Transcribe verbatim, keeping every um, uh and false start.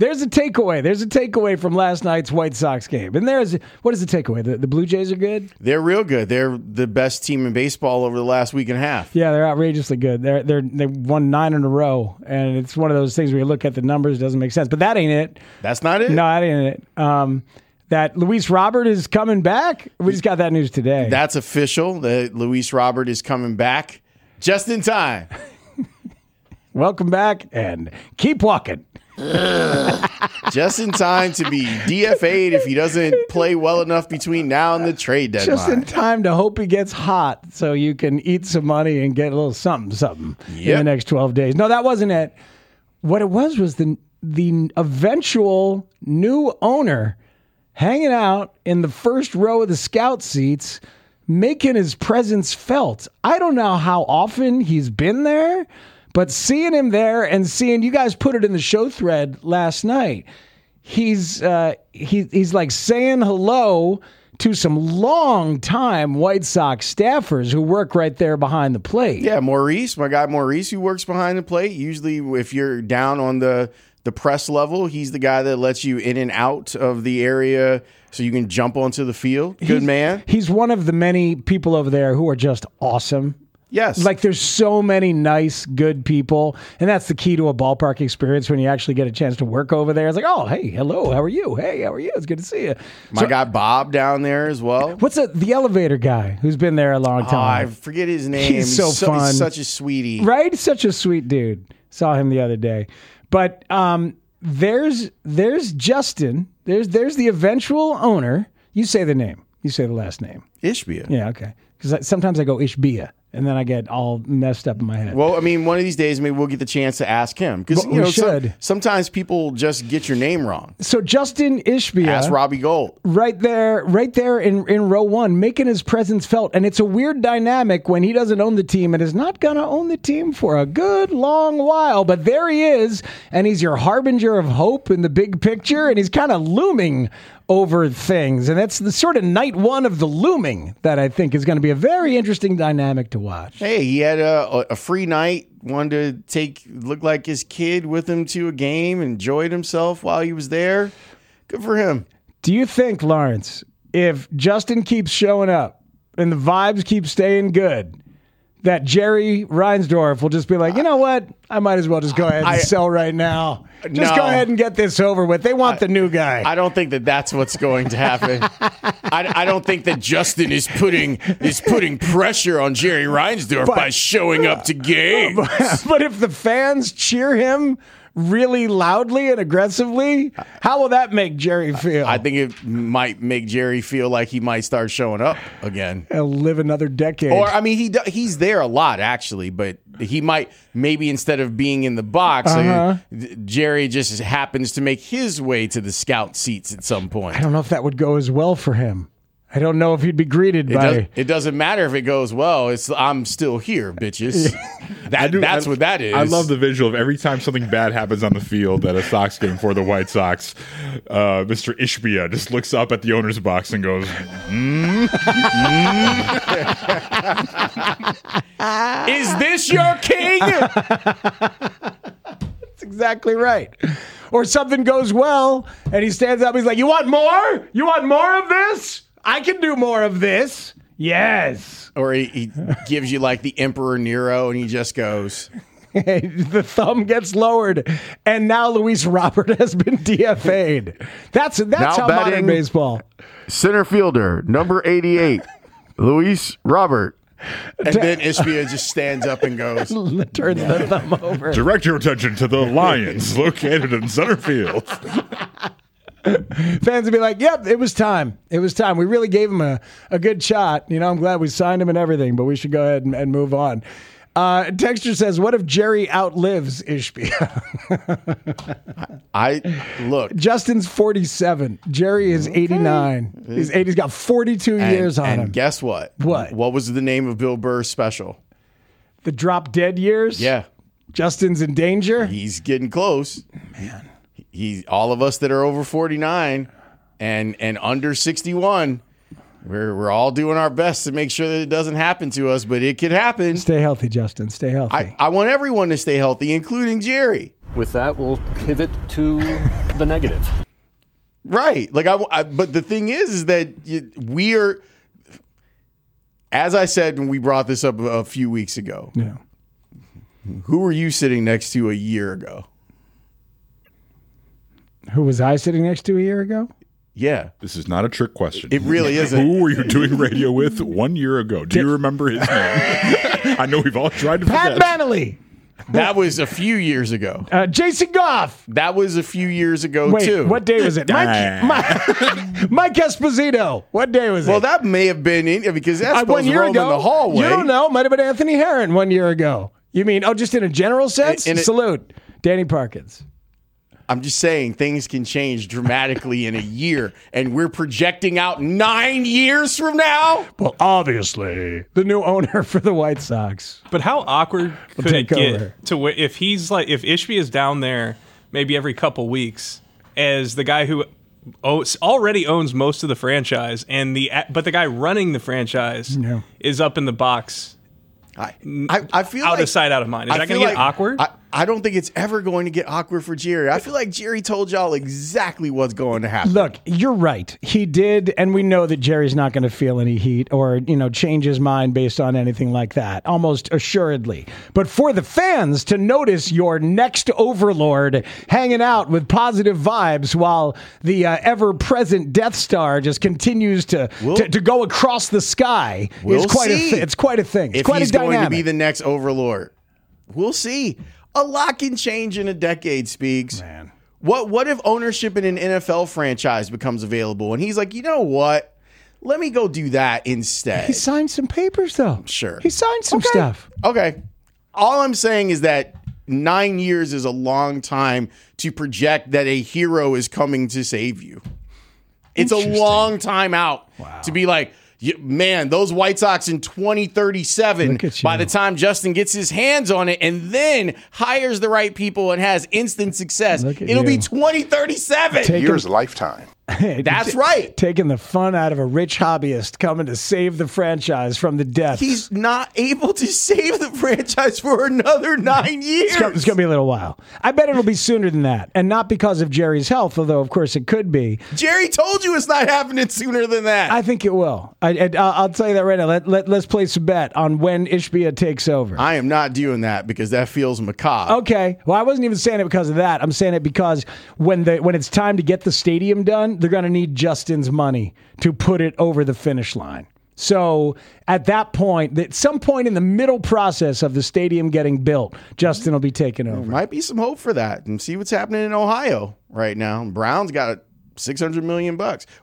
There's a takeaway. There's a takeaway from last night's White Sox game. And there's what is the takeaway? The, the Blue Jays are good? They're real good. They're the best team in baseball over the last week and a half. Yeah, they're outrageously good. They're they're they won nine in a row, and it's one of those things where you look at the numbers, it doesn't make sense. But that ain't it. That's not it? No, that ain't it. Um, that Luis Robert is coming back. We just got that news today. That's official. That Luis Robert is coming back just in time. Welcome back, and keep walking. Just in time to be D F A'd if he doesn't play well enough between now and the trade deadline. Just in time to hope he gets hot so you can eat some money and get a little something, something yep. in the next twelve days. No, that wasn't it. What it was was the the eventual new owner hanging out in the first row of the scout seats, making his presence felt. I don't know how often he's been there, but seeing him there and seeing you guys put it in the show thread last night, he's uh, he, he's like saying hello to some long-time White Sox staffers who work right there behind the plate. Yeah, Maurice, my guy Maurice, who works behind the plate. Usually if you're down on the, the press level, he's the guy that lets you in and out of the area so you can jump onto the field. Good he's, man. He's one of the many people over there who are just awesome. Yes. Like there's so many nice, good people. And that's the key to a ballpark experience when you actually get a chance to work over there. It's like, oh, hey, hello, how are you? Hey, how are you? It's good to see you. My so, guy Bob down there as well. What's a, the elevator guy who's been there a long time? Oh, I forget his name. He's so, he's so fun. He's such a sweetie. Right? Such a sweet dude. Saw him the other day. But um, there's there's Justin. There's, there's the eventual owner. You say the name. You say the last name. Ishbia. Yeah, okay. Because sometimes I go Ishbia. And then I get all messed up in my head. Well, I mean, one of these days, maybe we'll get the chance to ask him. Because, you know, should. Some, sometimes people just get your name wrong. So Justin Ishbia. Ask Robbie Gold. Right there, right there in, in row one, making his presence felt. And it's a weird dynamic when he doesn't own the team and is not going to own the team for a good long while. But there he is, and he's your harbinger of hope in the big picture, and he's kind of looming over things. And that's the sort of night one of the looming that I think is going to be a very interesting dynamic to watch. Hey, he had a, a free night, wanted to take, look like his kid with him to a game, enjoyed himself while he was there. Good for him. Do you think, Lawrence, if Justin keeps showing up and the vibes keep staying good, that Jerry Reinsdorf will just be like, you know what? I might as well just go ahead and I, sell right now. Just no, go ahead and get this over with. They want I, the new guy. I don't think that that's what's going to happen. I, I don't think that Justin is putting is putting pressure on Jerry Reinsdorf but, by showing up to games. But, but if the fans cheer him really loudly and aggressively, how will that make Jerry feel? I think it might make Jerry feel like he might start showing up again. He'll live another decade. Or, I mean, he he's there a lot, actually, but he might, maybe instead of being in the box, uh-huh. uh, Jerry just happens to make his way to the scout seats at some point. I don't know if that would go as well for him. I don't know if he'd be greeted it by... Does, it doesn't matter if it goes well. It's I'm still here, bitches. that, do, that's I, what that is. I love the visual of every time something bad happens on the field at a Sox game for the White Sox, uh, Mister Ishbia just looks up at the owner's box and goes, mm, mm. Is this your king? That's exactly right. Or something goes well, and he stands up. He's like, "You want more? You want more of this? I can do more of this." Yes. Or he, he gives you like the Emperor Nero, and he just goes. The thumb gets lowered, and now Luis Robert has been D F A'd. That's that's now how modern baseball. Center fielder number eighty-eight, Luis Robert. And then Ishbia just stands up and goes. Turns the thumb over. Direct your attention to the Lions located in center field. Fans would be like, yep, it was time. It was time. We really gave him a, a good shot. You know, I'm glad we signed him and everything, but we should go ahead and, and move on. Uh, Texture says, what if Jerry outlives Ishbia? I look. Justin's forty-seven. Jerry is okay. eighty-nine. He's eighty. He's got forty-two and, years on and him. Guess what? What? What was the name of Bill Burr's special? The Drop Dead Years? Yeah. Justin's in danger? He's getting close. Man. He's all of us that are over forty-nine and and under sixty-one. We're we're all doing our best to make sure that it doesn't happen to us, but it could happen. Stay healthy, Justin. Stay healthy. I, I want everyone to stay healthy, including Jerry. With that, we'll pivot to the negative. Right. Like I, I but the thing is, is that you, we are, as I said when we brought this up a, a few weeks ago. Yeah. Who were you sitting next to a year ago? Who was I sitting next to a year ago? Yeah. This is not a trick question. It really isn't. Who were you doing radio with one year ago? Do you remember his name? I know we've all tried to Pat forget. Manley. That was a few years ago. Uh, Jason Goff. That was a few years ago, Wait, too. what day was it? Mike, Mike, Mike Esposito. What day was Well, it? that may have been in, because Uh, Espo's one year roaming ago. the hallway. You don't know. Might have been Anthony Herron one year ago. You mean, oh, just in a general sense? In a- Salute. Danny Parkins. I'm just saying things can change dramatically in a year, and we're projecting out nine years from now. Well, obviously, the new owner for the White Sox. But how awkward could take it get over. to where if he's like if Ishbia is down there maybe every couple weeks as the guy who owns, already owns most of the franchise, and the but the guy running the franchise Yeah. is up in the box, I, I, I feel out like, of sight, out of mind. Is I that going feel to get like- awkward? I, I don't think it's ever going to get awkward for Jerry. I feel like Jerry told y'all exactly what's going to happen. Look, you're right. He did, and we know that Jerry's not going to feel any heat or, you know, change his mind based on anything like that, almost assuredly. But for the fans to notice your next overlord hanging out with positive vibes while the uh, ever-present Death Star just continues to We'll- to, to go across the sky We'll is quite see. a th- it's quite a thing. It's if quite he's a going dynamic. to be the next overlord. We'll see. A lot can change in a decade, Speaks. Man. What what if ownership in an N F L franchise becomes available and he's like, you know what? Let me go do that instead. He signed some papers, though. Sure. He signed some Okay. stuff. Okay. All I'm saying is that nine years is a long time to project that a hero is coming to save you. It's a Interesting. long time out to be like, you- man, those White Sox in twenty thirty-seven, Look at you. by the time Justin gets his hands on it and then hires the right people and has instant success, Look at it'll be you. twenty thirty-seven. Take Years lifetime. That's right. Taking the fun out of a rich hobbyist coming to save the franchise from the death. He's not able to save the franchise for another nine years. It's going to be a little while. I bet it'll be sooner than that. And not because of Jerry's health, although, of course, it could be. Jerry told you it's not happening sooner than that. I think it will. I, I, I'll tell you that right now. Let, let, let's place a bet on when Ishbia takes over. I am not doing that because that feels macabre. Okay. Well, I wasn't even saying it because of that. I'm saying it because when the when it's time to get the stadium done, they're going to need Justin's money to put it over the finish line. So at that point, at some point in the middle process of the stadium getting built, Justin will be taking over. There might be some hope for that. And see what's happening in Ohio right now. Brown's got six hundred million bucks.